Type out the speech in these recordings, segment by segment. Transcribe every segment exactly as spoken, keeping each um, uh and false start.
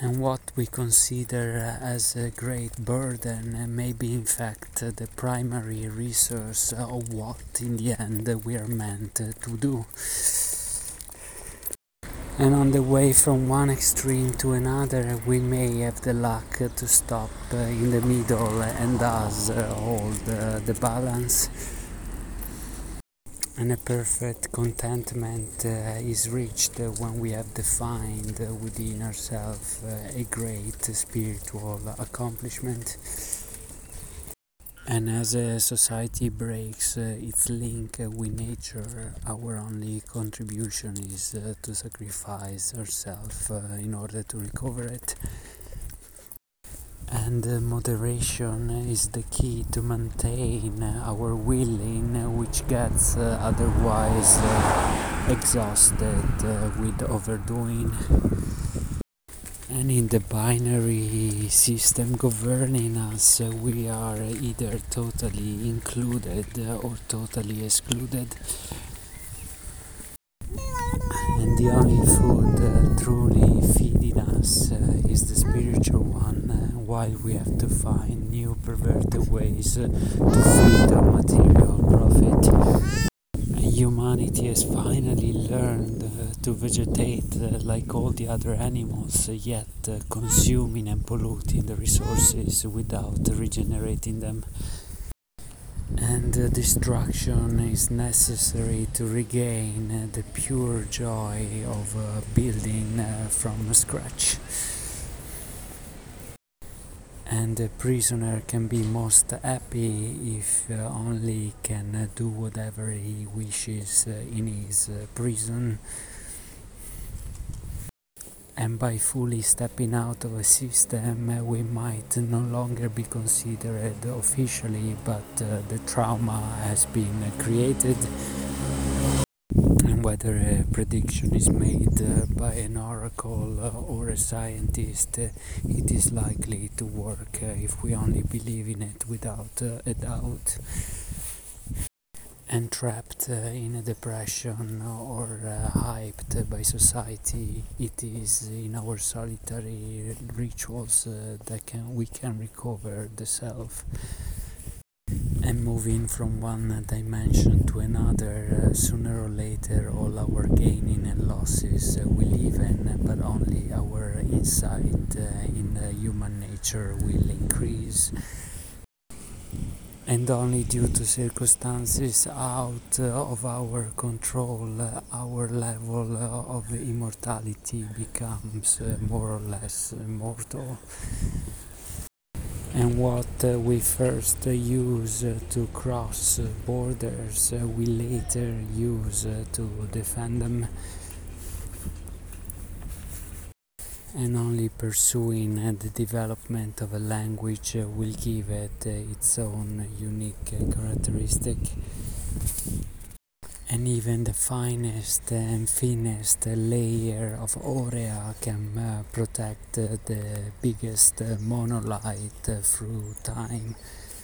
And what we consider as a great burden may be in fact the primary resource of what in the end we are meant to do. And on the way from one extreme to another, we may have the luck to stop in the middle and thus hold the balance. And a perfect contentment uh, is reached uh, when we have defined uh, within ourselves uh, a great spiritual accomplishment. And as a society breaks uh, its link uh, with nature, our only contribution is uh, to sacrifice ourselves uh, in order to recover it. And uh, moderation is the key to maintain uh, our willing, uh, which gets uh, otherwise uh, exhausted uh, with overdoing. And in the binary system governing us, uh, we are either totally included uh, or totally excluded. And the only food uh, truly feeding us uh, is the spiritual one, uh, while we have to find new perverted ways uh, to feed our material profit. And humanity has finally learned uh, to vegetate uh, like all the other animals, uh, yet uh, consuming and polluting the resources without regenerating them. And uh, destruction is necessary to regain uh, the pure joy of uh, building uh, from scratch. And a prisoner can be most happy if uh, only can uh, do whatever he wishes uh, in his uh, prison. And by fully stepping out of a system, uh, we might no longer be considered officially, but uh, the trauma has been uh, created. And whether a prediction is made uh, by an oracle uh, or a scientist, uh, it is likely to work uh, if we only believe in it without uh, a doubt. And trapped uh, in a depression or uh, hyped by society, it is in our solitary rituals uh, that can we can recover the self. And moving from one dimension to another, uh, sooner or later all our gaining and losses uh, will even, but only our insight uh, in uh, human nature will increase. And only due to circumstances out uh, of our control, uh, our level uh, of immortality becomes uh, more or less uh, mortal. And what uh, we first uh, use uh, to cross uh, borders, uh, we later use uh, to defend them. And only pursuing uh, the development of a language uh, will give it uh, its own unique uh, characteristic. And even the finest and thinnest uh, layer of aurea can uh, protect uh, the biggest uh, monolith uh, through time.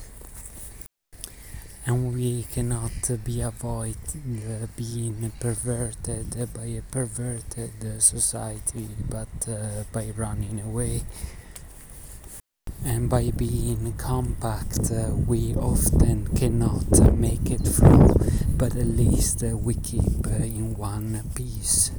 And we cannot uh, be avoided uh, being perverted uh, by a perverted uh, society, but uh, by running away. And by being compact, uh, we often cannot uh, make it through, but at least uh, we keep uh, in one piece.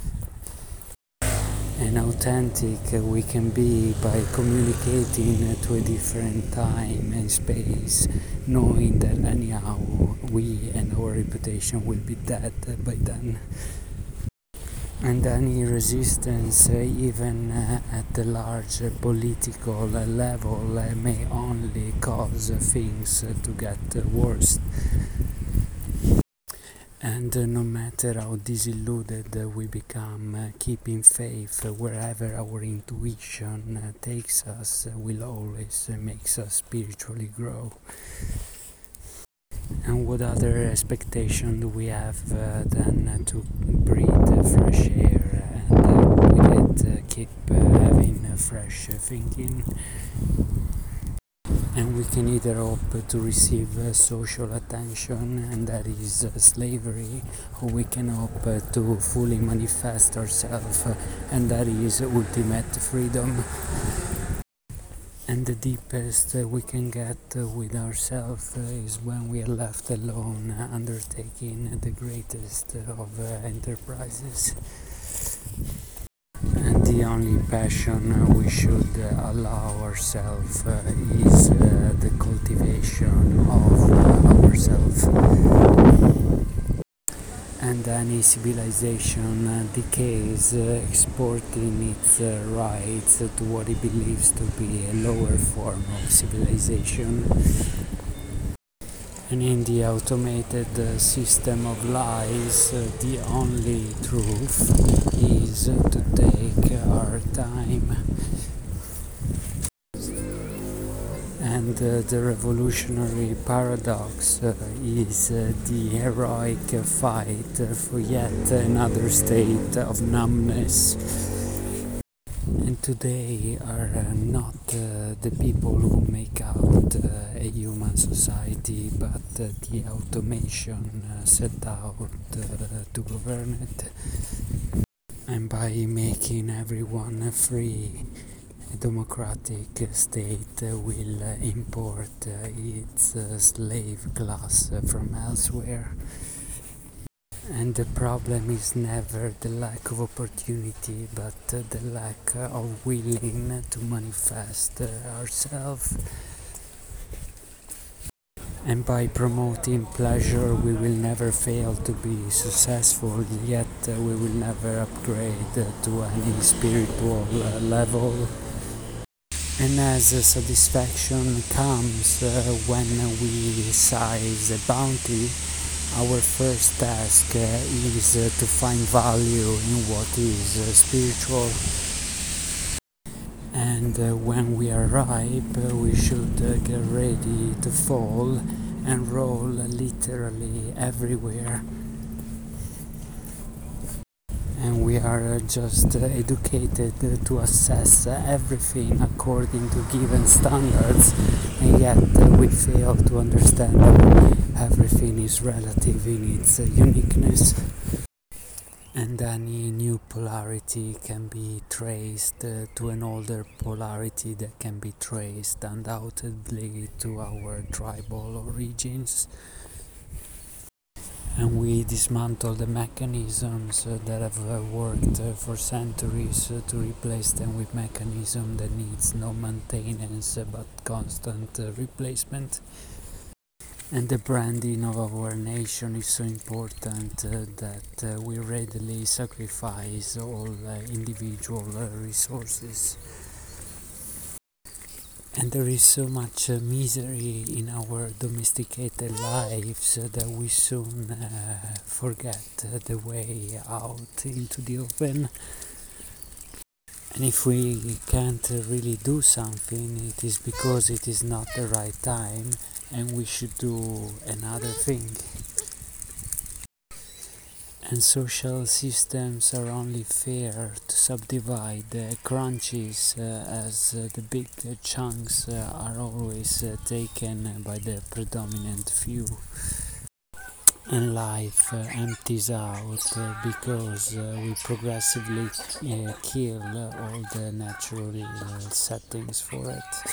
And authentic uh, we can be by communicating uh, to a different time and space, knowing that anyhow we and our reputation will be dead uh, by then. And any resistance, uh, even uh, at the large uh, political uh, level, uh, may only cause uh, things uh, to get uh, worse. And uh, no matter how disillusioned uh, we become, uh, keeping faith uh, wherever our intuition uh, takes us uh, will always uh, make us spiritually grow. And what other expectation do we have uh, than uh, to breathe uh, fresh air and uh, with it uh, keep uh, having uh, fresh uh, thinking? And we can either hope to receive uh, social attention, and that is uh, slavery, or we can hope uh, to fully manifest ourselves, uh, and that is ultimate freedom. And the deepest uh, we can get uh, with ourselves uh, is when we are left alone, uh, undertaking the greatest uh, of uh, enterprises. And the only passion uh, we should uh, allow ourselves uh, is uh, the cultivation of uh, ourselves. And any civilization uh, decays, uh, exporting its uh, rights to what it believes to be a lower form of civilization. And in the automated uh, system of lies, uh, the only truth is uh, to take our time. And uh, the revolutionary paradox uh, is uh, the heroic uh, fight uh, for yet another state of numbness. And today are uh, not uh, the people who make out uh, a human society, but uh, the automation uh, set out uh, to govern it. And by making everyone free, a democratic state uh, will uh, import uh, its uh, slave class uh, from elsewhere. And the problem is never the lack of opportunity, but uh, the lack uh, of willing to manifest uh, ourselves. And by promoting pleasure, we will never fail to be successful, yet uh, we will never upgrade uh, to any spiritual uh, level. And as uh, satisfaction comes uh, when we size a bounty, our first task uh, is uh, to find value in what is uh, spiritual. And uh, when we are ripe, uh, we should uh, get ready to fall and roll literally everywhere. And we are uh, just uh, educated uh, to assess uh, everything according to given standards, and yet uh, we fail to understand that everything is relative in its uh, uniqueness. And any new polarity can be traced uh, to an older polarity that can be traced undoubtedly to our tribal origins. And we dismantle the mechanisms uh, that have uh, worked uh, for centuries uh, to replace them with mechanism that needs no maintenance uh, but constant uh, replacement. And the branding of our nation is so important uh, that uh, we readily sacrifice all uh, individual uh, resources. And there is so much uh, misery in our domesticated lives uh, that we soon uh, forget uh, the way out into the open. And if we can't uh, really do something, it is because it is not the right time and we should do another thing. And social systems are only fair to subdivide uh, crunches uh, as uh, the big uh, chunks uh, are always uh, taken by the predominant few. And life uh, empties out uh, because uh, we progressively uh, kill uh, all the natural uh, settings for it.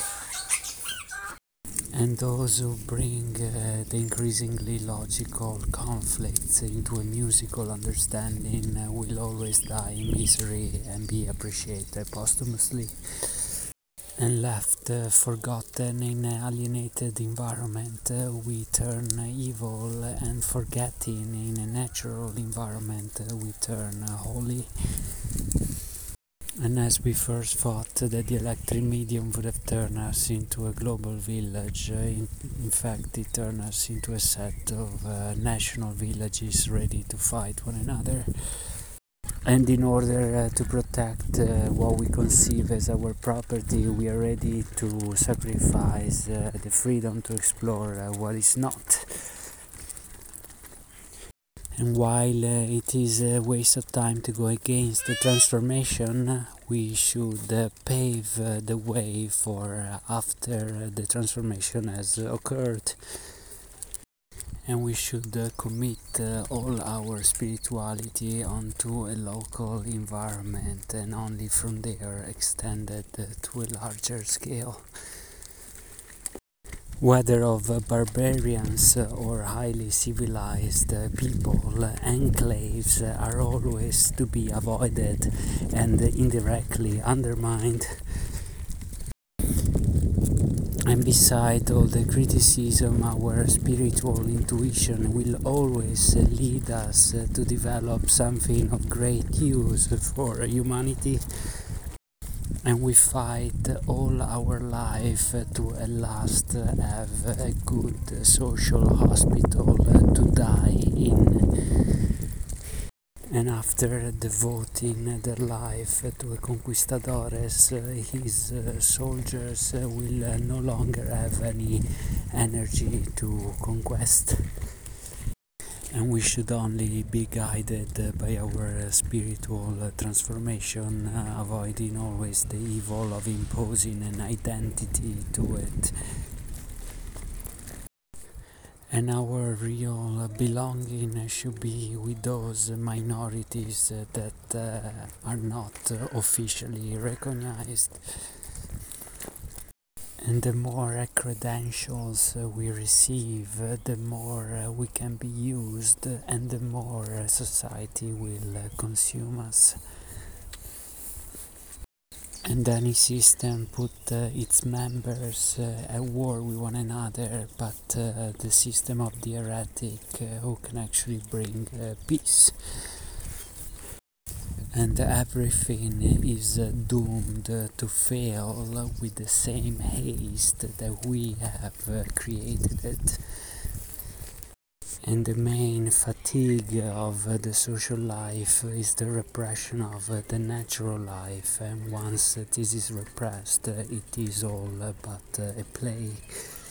And those who bring uh, the increasingly logical conflicts into a musical understanding uh, will always die in misery and be appreciated posthumously. And left uh, forgotten in an alienated environment, uh, we turn uh, evil, and forgetting in a natural environment, uh, we turn uh, holy. And as we first thought that the electric medium would have turned us into a global village, uh, in, in fact it turned us into a set of uh, national villages ready to fight one another. And in order uh, to protect uh, what we conceive as our property, we are ready to sacrifice uh, the freedom to explore uh, what is not. And while uh, it is a waste of time to go against the transformation, we should uh, pave uh, the way for uh, after the transformation has occurred, and we should uh, commit uh, all our spirituality onto a local environment, and only from there extend it uh, to a larger scale. Whether of uh, barbarians uh, or highly civilized uh, people, uh, enclaves uh, are always to be avoided and indirectly undermined. And beside all the criticism, our spiritual intuition will always uh, lead us uh, to develop something of great use for humanity. And we fight all our life to at last have a good social hospital to die in. And after devoting their life to a conquistadores, his soldiers will no longer have any energy to conquest. And we should only be guided uh, by our uh, spiritual uh, transformation, uh, avoiding always the evil of imposing an identity to it. And our real uh, belonging should be with those minorities uh, that uh, are not uh, officially recognized. And the more credentials uh, we receive, uh, the more uh, we can be used, uh, and the more uh, society will uh, consume us. And any system put uh, its members uh, at war with one another, but uh, the system of the heretic uh, who can actually bring uh, peace. And everything is uh, doomed uh, to fail with the same haste that we have uh, created it. And the main fatigue of uh, the social life is the repression of uh, the natural life, and once uh, this is repressed, uh, it is all uh, but uh, a play.